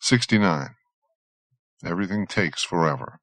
69. Everything takes forever.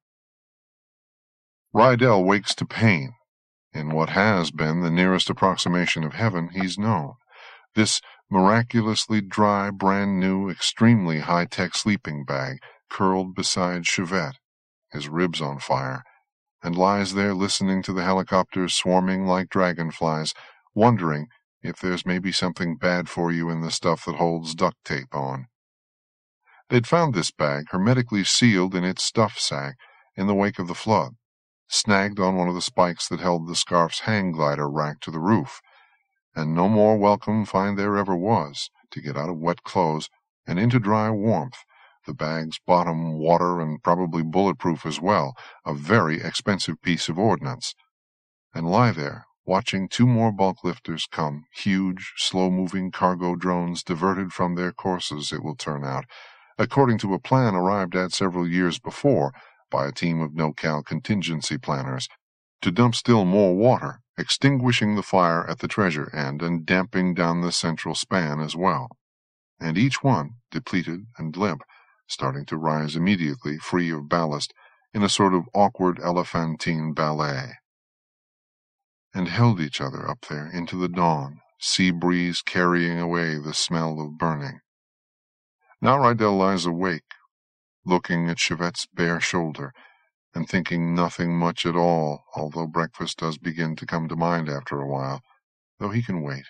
Rydell wakes to pain in what has been the nearest approximation of heaven he's known. This miraculously dry, brand-new, extremely high-tech sleeping bag curled beside Chevette, his ribs on fire, and lies there listening to the helicopters swarming like dragonflies, wondering if there's maybe something bad for you in the stuff that holds duct tape on. They'd found this bag hermetically sealed in its stuff sack in the wake of the flood, snagged on one of the spikes that held the scarf's hang glider rack to the roof, and no more welcome find there ever was to get out of wet clothes and into dry warmth, the bag's bottom water and probably bulletproof as well, a very expensive piece of ordnance, and lie there watching two more bulk lifters come, huge, slow-moving cargo drones diverted from their courses, it will turn out, according to a plan arrived at several years before by a team of NoCal contingency planners, to dump still more water, extinguishing the fire at the treasure end and damping down the central span as well, and each one, depleted and limp, starting to rise immediately, free of ballast, in a sort of awkward elephantine ballet, and held each other up there into the dawn, sea breeze carrying away the smell of burning. Now Rydell lies awake, looking at Chevette's bare shoulder, and thinking nothing much at all, although breakfast does begin to come to mind after a while, though he can wait.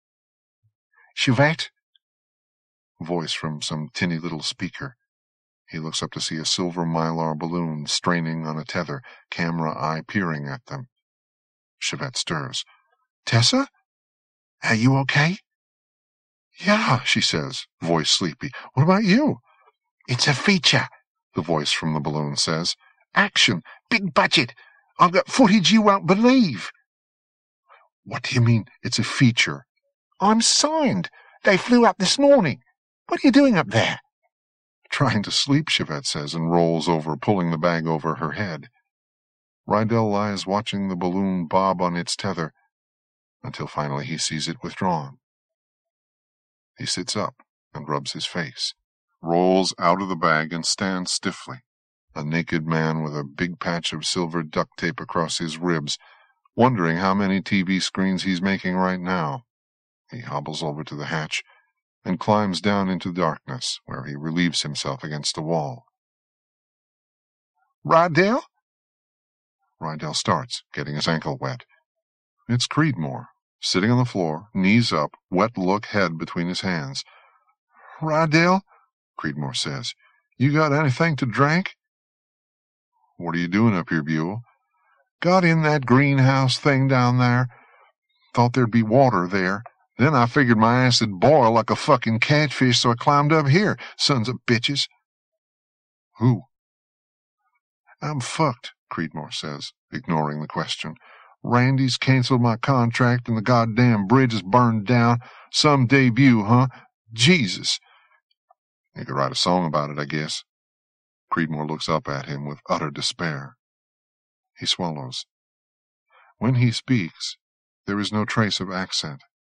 "Chevette?" Voice from some tinny little speaker. He looks up to see a silver mylar balloon straining on a tether, camera eye peering at them. Chevette stirs. "Tessa? Are you okay?" "Yeah," she says, voice sleepy. "What about you?" "It's a feature," the voice from the balloon says. "Action, big budget. I've got footage you won't believe." "What do you mean, it's a feature?" "I'm signed. They flew up this morning. What are you doing up there?" "Trying to sleep," Chevette says, and rolls over, pulling the bag over her head. Rydell lies watching the balloon bob on its tether, until finally he sees it withdrawn. He sits up and rubs his face, rolls out of the bag and stands stiffly, a naked man with a big patch of silver duct tape across his ribs, wondering how many TV screens he's making right now. He hobbles over to the hatch and climbs down into darkness, where he relieves himself against a wall. "Rydell?" Rydell starts, getting his ankle wet. It's Creedmoor, sitting on the floor, knees up, wet look head between his hands. "Rydell," Creedmoor says, "you got anything to drink?" "What are you doing up here, Buell?" "Got in that greenhouse thing down there. Thought there'd be water there. Then I figured my ass would boil like a fucking catfish, so I climbed up here, sons of bitches." "Who?" "I'm fucked," Creedmoor says, ignoring the question. "Randy's canceled my contract and the goddamn bridge is burned down. Some debut, huh? Jesus!" "You could write a song about it, I guess." Creedmoor looks up at him with utter despair. He swallows. When he speaks, there is no trace of accent.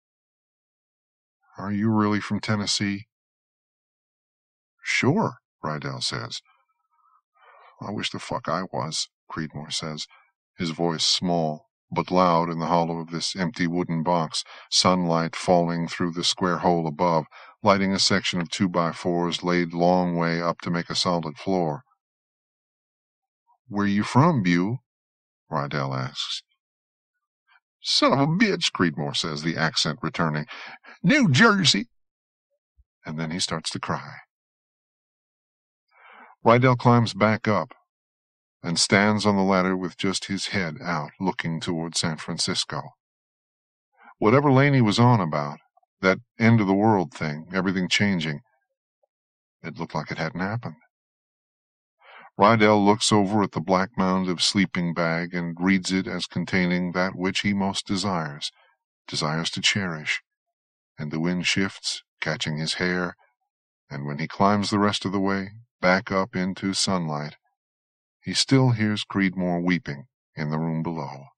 "Are you really from Tennessee?" "Sure," Rydell says. "I wish the fuck I was," Creedmoor says, his voice small but loud in the hollow of this empty wooden box, sunlight falling through the square hole above, lighting a section of 2x4s laid long way up to make a solid floor. "Where you from, Bew?" Rydell asks. "Son of a bitch," Creedmoor says, the accent returning. "New Jersey." And then he starts to cry. Rydell climbs back up and stands on the ladder with just his head out, looking toward San Francisco. Whatever Laney was on about, that end-of-the-world thing, everything changing, it looked like it hadn't happened. Rydell looks over at the black mound of sleeping bag and reads it as containing that which he most desires to cherish, and the wind shifts, catching his hair, and when he climbs the rest of the way, back up into sunlight, he still hears Creedmoor weeping in the room below.